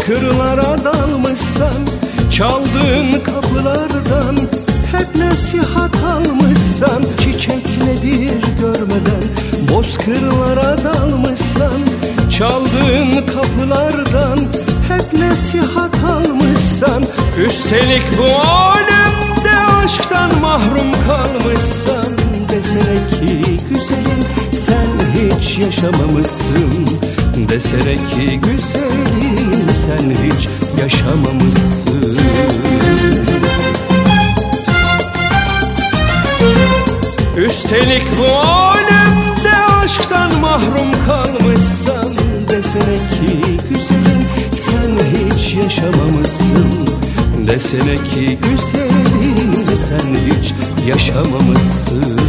bozkırlara dalmışsan, çaldığın kapılardan hep nasihat almışsan, çiçek nedir görmeden bozkırlara dalmışsan, çaldığın kapılardan hep nasihat almışsan, üstelik bu alemde aşktan mahrum kalmışsan, desene ki güzelim sen hiç yaşamamışsın, desene ki güzelim sen hiç yaşamamışsın. Üstelik bu alemde aşktan mahrum kalmışsan, desene ki güzelim sen hiç yaşamamışsın, desene ki güzelim sen hiç yaşamamışsın.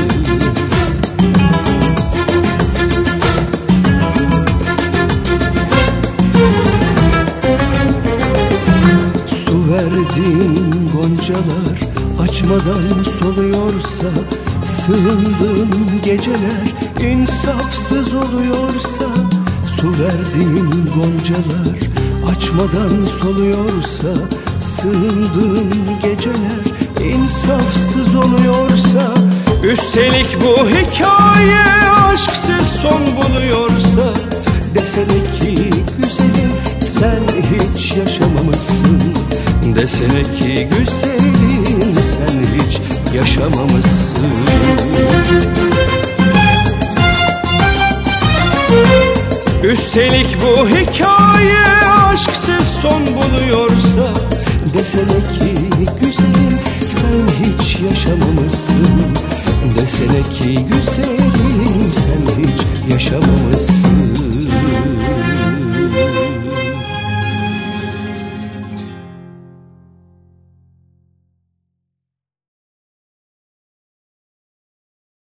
Su verdiğin goncalar açmadan soluyorsa, sığındığın geceler insafsız oluyorsa, su verdiğin goncalar açmadan soluyorsa, sığındığın geceler insafsız oluyorsa, üstelik bu hikaye aşksız son buluyorsa, desene ki güzelim sen hiç yaşamamışsın, desene ki güzelim sen hiç yaşamamışsın. Üstelik bu hikaye aşksız son buluyorsa, desene ki güzelim sen hiç yaşamamışsın, desene ki güzelim sen hiç yaşamamışsın.